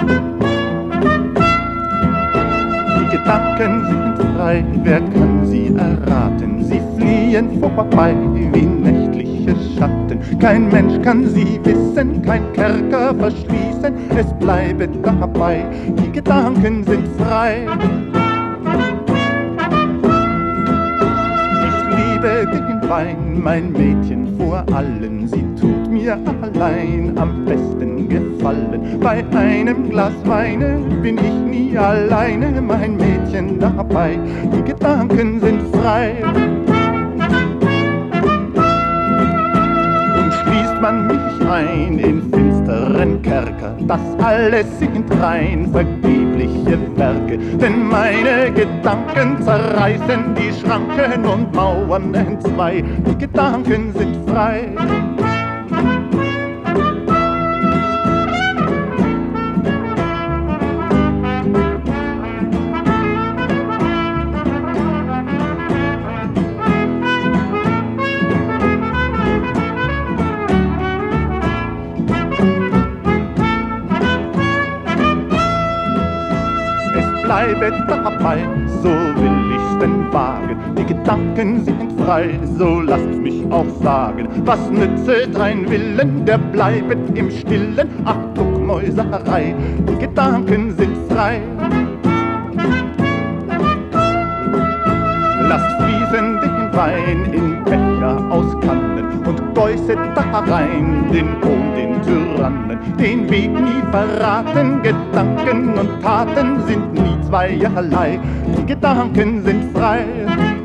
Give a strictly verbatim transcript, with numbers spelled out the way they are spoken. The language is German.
Die Gedanken sind frei, wer kann sie erraten? Sie fliehen vorbei wie nächtliche Schatten. Kein Mensch kann sie wissen, kein Kerker verschließen, es bleibe dabei, die Gedanken sind frei. Ich liebe den Wein, mein Mädchen vor allen, sie tut mir allein am besten gefallen. Bei einem Glas Weine bin ich nie alleine, mein Mädchen dabei, die Gedanken sind frei. Und schließt man mich ein in finsteren Kerker, das alles sind rein vergebliche Werke, denn meine Gedanken zerreißen die Schranken und Mauern entzwei, die Gedanken sind frei. Bleibe dabei, so will ich's denn wagen. Die Gedanken sind frei, so lasst mich auch sagen. Was nützet ein Willen, der bleibet im Stillen? Ach, Duckmäuserei, die Gedanken sind frei. Lasst fließen den Wein in Becher aus Kannen und geußet da rein den Hohn, den Tyrannen. Den Weg nie verraten, Gedanken und Taten sind nie zweierlei, die Gedanken sind frei.